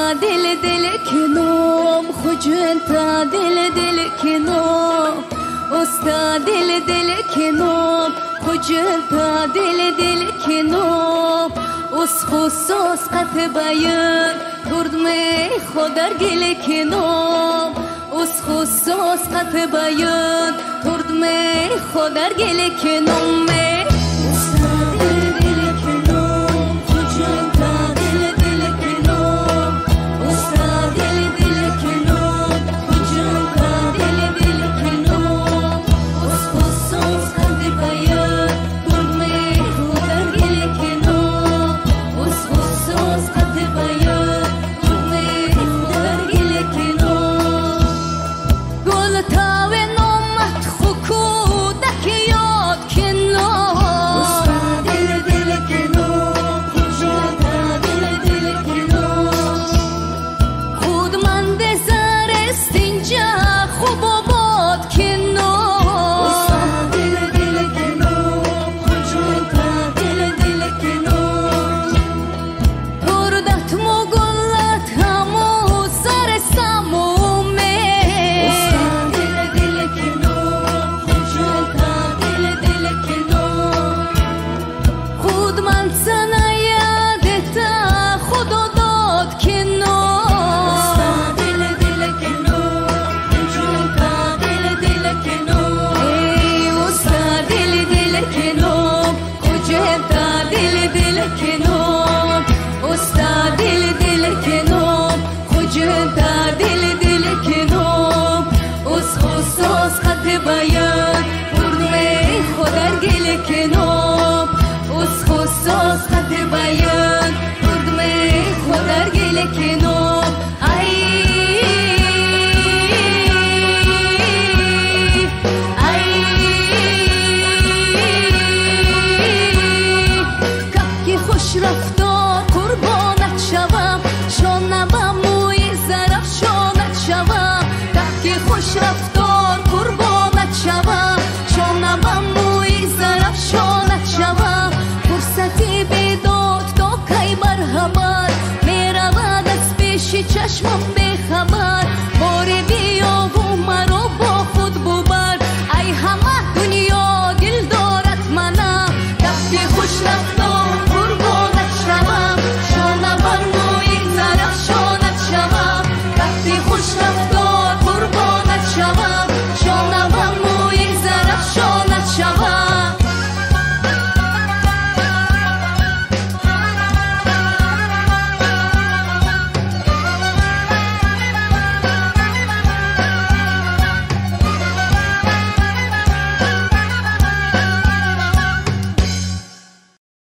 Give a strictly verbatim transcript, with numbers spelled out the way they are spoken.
دل دل کنم خوجنتا دل دل کنم استا دل دل کنم خوجنتا دل دل کنم اس خصوص قط بیان تردمه خودر گل کنم اس خصوص قط بیان تردمه خودر گل کنم کنم اس خصوص خط بیان